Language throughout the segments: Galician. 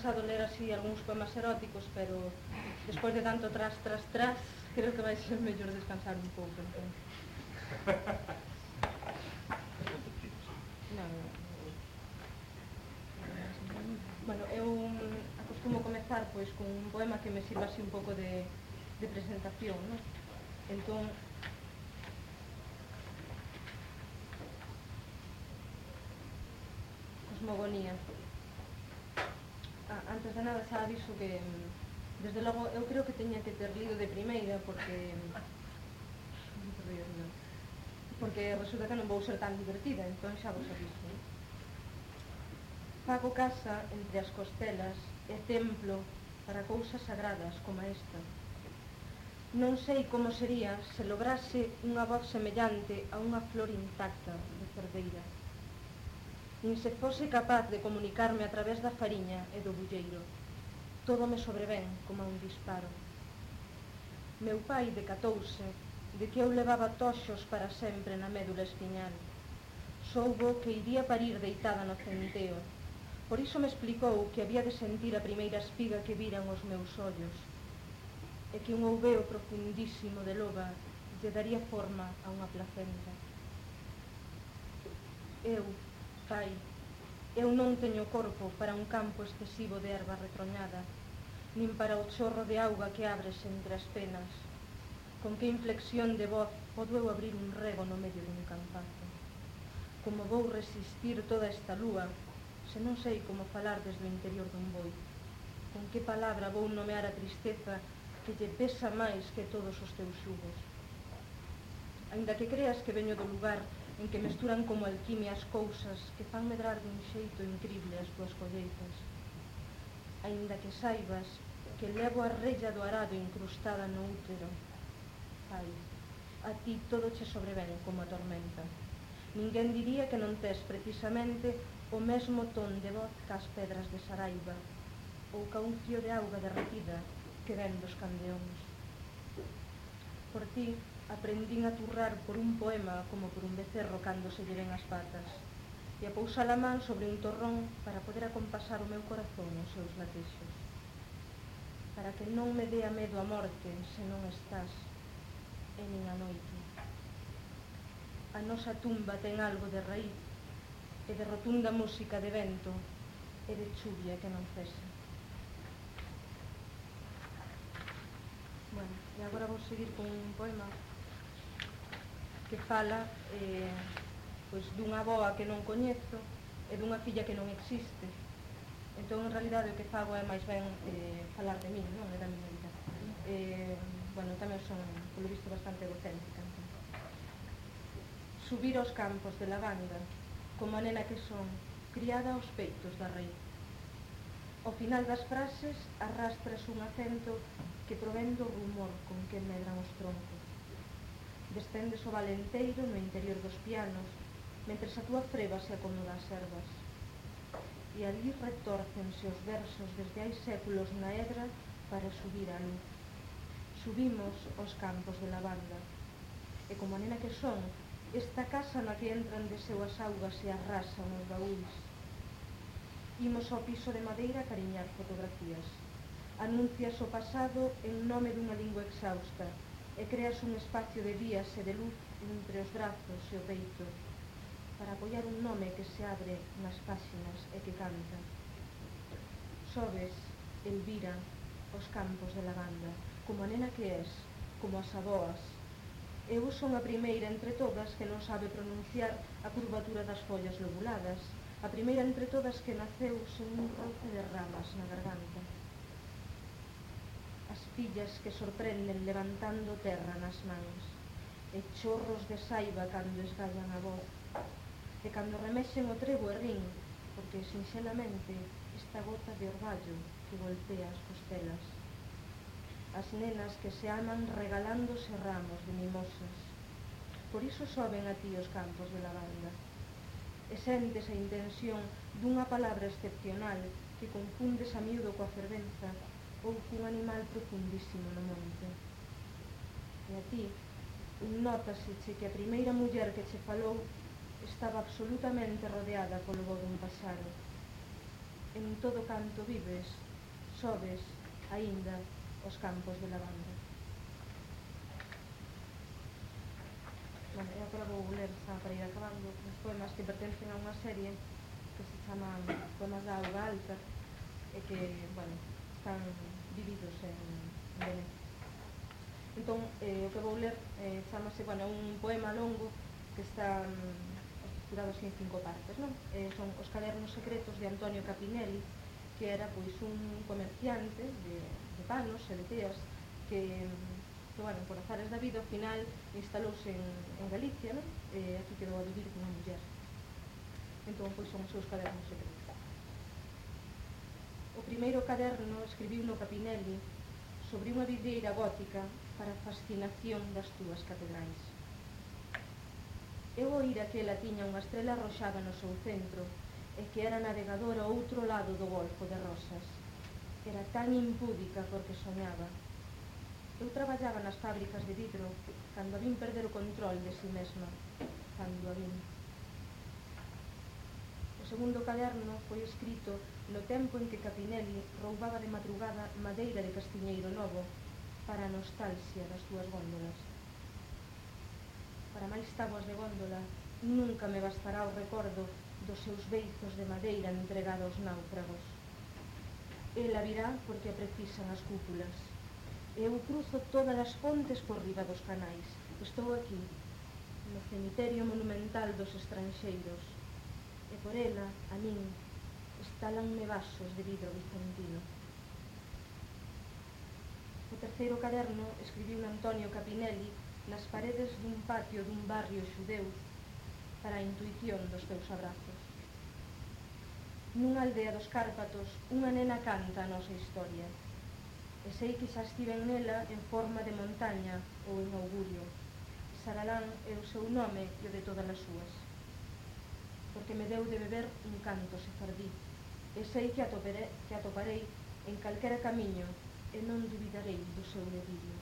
pensado ler así algúns poemas eróticos, pero despois de tanto tras, creo que vai ser mellor descansar un pouco, entón. Bueno, eu acostumo comezar pois con un poema que me sirva así un pouco de presentación, non? Entón, cosmogonía. Antes de nada xa aviso que desde logo eu creo que teña que ter lido de primeira porque resulta que non vou ser tan divertida, entón xa vos aviso. Fago casa entre as costelas e templo para cousas sagradas como esta. Non sei como sería se lograse unha voz semellante a unha flor intacta de cerdeira. Nin se fose capaz de comunicarme a través da fariña e do bulleiro. Todo me sobrevén como a un disparo. Meu pai decatouse de que eu levaba toxos para sempre na médula espiñal. Soubo que iría parir deitada no centeo. Por iso me explicou que había de sentir a primeira espiga que viran os meus ollos e que un ouveo profundísimo de loba lle daría forma a unha placenta. Pai, eu non teño corpo para un campo excesivo de erva retroñada, nin para o chorro de auga que abres entre as penas. Con que inflexión de voz podo eu abrir un rego no medio dun campazo? Como vou resistir toda esta lúa se non sei como falar desde o interior dun boi? Con que palabra vou nomear a tristeza que lle pesa máis que todos os teus xugos? Aínda que creas que veño do lugar en que mesturan como alquimia as cousas que fan medrar dun xeito incrible as túas colleitas, aínda que saibas que levo a rella do arado incrustada no útero, pai, a ti todo che sobrevén como a tormenta. Ninguén diría que non tes precisamente o mesmo ton de voz cas pedras de Saraiva ou ca un fío de auga derretida que ven dos candeóns. Por ti aprendín a turrar por un poema como por un becerro cando se lle ven as patas e a pousar a man sobre un torrón para poder acompasar o meu corazón os seus latexos. Para que non me dea medo a morte se non estás e nin a noite. A nosa tumba ten algo de raíz e de rotunda música de vento e de chuvia que non cesa. Bueno, e agora vou seguir con un poema que fala pois dunha avoa que non coñezo e dunha filla que non existe. Entón, en realidade, o que fago é máis ben falar de min, non? É da miña vida. Bueno, tamén son, polo visto, bastante egocéntrica. Subir aos campos de lavanda, como a nena que son, criada aos peitos da rei. Ao final das frases arrastras un acento que provén do rumor con que medran os troncos. Descendes o valenteiro no interior dos pianos, mentres a túa freba se acomoda as ervas. E ali retórcense os versos desde hai séculos na hedra para subir á luz. Subimos aos campos de lavanda. E como a nena que son, esta casa na que entran de seu as augas e arrasan os baús. Imos ao piso de madeira a cariñar fotografías. Anuncias o pasado en nome dunha lingua exhausta e creas un espacio de vías e de luz entre os brazos e o peito para apoiar un nome que se abre nas páxinas e que canta. Sobes, Elvira, aos campos de lavanda, como a nena que és, como as avoas. Eu son a primeira entre todas que non sabe pronunciar a curvatura das follas lobuladas, a primeira entre todas que naceu sen un roce de ramas na garganta. As fillas que sorprenden levantando terra nas mans, e chorros de saiva cando esgallan a voz, e cando remexen o trebo e rin, porque sinxelamente esta gota de orballo que golpea as costelas. As nenas que se aman regalándose ramos de mimosas. Por iso soben a ti os campos de lavanda. E sentes a intención dunha palabra excepcional que confundes a miúdo coa fervenza ou cun animal profundísimo no monte. E a ti, nótaseche que a primeira muller que che falou estaba absolutamente rodeada polo voo dun paxaro. en todo canto vives, sobes, aínda, os campos de lavanda. Bueno, e agora vou ler, xa para ir acabando, os poemas que pertencen a unha serie que se chaman Poemas da Auga Alta e que, bueno, están vividos en Venecia. Entón, o que vou ler chamase, bueno, un poema longo que está estructurado así en 5 partes, non? Son Os cadernos secretos de Antonio Capinelli, que era, pois, un comerciante de panos e de teas que bueno, por azares da vida, ao final instalouse en Galicia, non? E aquí quedou a vivir con unha muller. Entón, pois, son os seus cadernos secretos. O primeiro caderno escribiu no Capinelli sobre unha vidreira gótica para a fascinación das túas catedrais. Eu oíra que ela tiña unha estrela arroxada no seu centro e que era navegadora ao outro lado do Golfo de Rosas. Era tan impúdica porque soñaba. Eu traballaba nas fábricas de vidro cando a vin perder o control de si mesma, cando a vin. O segundo caderno foi escrito no tempo en que Capinelli roubaba de madrugada madeira de Castiñeiro Novo para a nostalgia das súas góndolas. Para máis táboas de góndola nunca me bastará o recordo dos seus beizos de madeira entregada aos náufragos. Ela virá porque a precisan as cúpulas. Eu cruzo todas as pontes por riba dos canais. Estou aquí, no cemiterio monumental dos estranxeiros. E por ela, a min, estalanme vasos de vidro bizantino. O terceiro caderno escribiu Antonio Capinelli nas paredes dun patio dun barrio xudeu para a intuición dos teus abrazos. Nunha aldea dos Cárpatos, unha nena canta a nosa historia. E sei que xa estiven nela en forma de montaña ou en augurio. Saralán é o seu nome e o de todas as súas. Porque me deu de beber un canto sefardí. E sei que atoparei en calquera camiño e non dubidarei do seu delirio.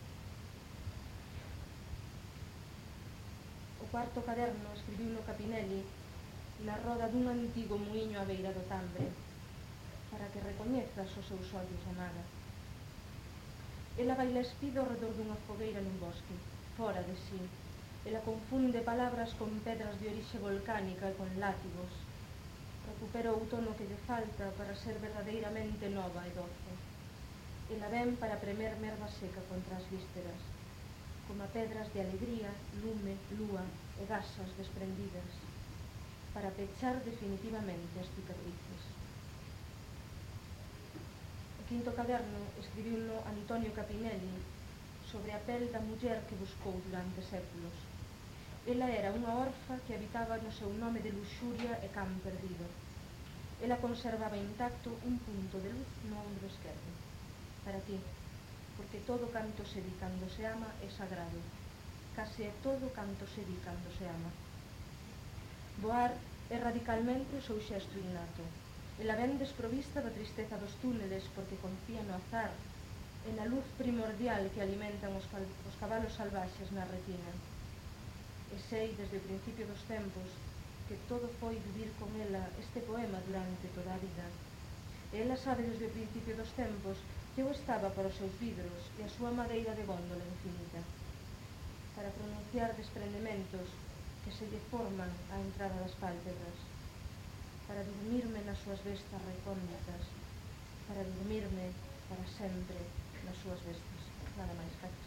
O cuarto caderno escribiu no Capinelli na roda dun antigo muiño á beira do Tambre, para que recoñezas os seus ollos, amada. Ela baila espido ao redor dunha fogueira nun bosque, fora de si. Ela confunde palabras con pedras de orixe volcánica e con látigos. Recupera o outono que lle falta para ser verdadeiramente nova e doce. Ela ven para premer merda seca contra as vísceras, como pedras de alegría, lume, lúa e gasas desprendidas, para pechar definitivamente as cicatrices. O quinto caderno escribiuno Antonio Capinelli sobre a pel da muller que buscou durante séculos. Ela era unha orfa que habitaba no seu nome de luxuria e can perdido. Ela conservaba intacto un punto de luz no ombro esquerdo. Para ti, porque todo canto se di cando se ama é sagrado. Case é todo canto se di cando se ama. Voar é radicalmente o seu xesto innato. Ela ven desprovista da tristeza dos túneles porque confía no azar e na luz primordial que alimentan os cabalos salvaxes na retina. E sei desde o principio dos tempos que todo foi vivir con ela este poema durante toda a vida. E ela sabe desde o principio dos tempos que eu estaba para os seus vidros e a súa madeira de góndola infinita, para pronunciar desprendementos que se lle forman á entrada das pálpebras, para dormirme nas súas vestas recónditas, para dormirme para sempre nas súas vestas. Nada máis, gracias.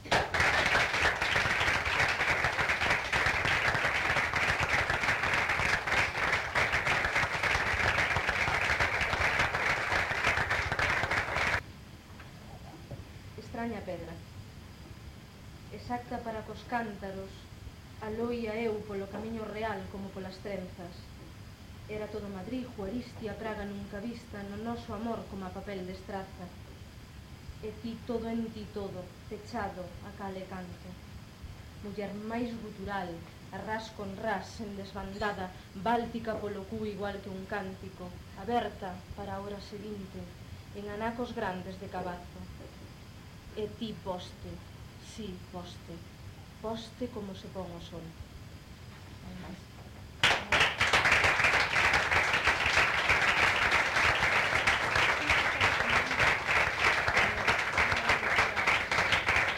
Extraña pedra, exacta para cos cántaros, aloia eu polo camiño real como polas trenzas. Era todo madrigo, aristia, praga nunca vista, no noso amor como a papel de estraza. E ti todo en ti todo, pechado a cal e canto. Muller máis gutural, a ras con ras, en desbandada, báltica polo cu igual que un cántico, aberta para a hora seguinte, en anacos grandes de cabazo. E ti poste, sí, poste como se pon o sol. Non máis.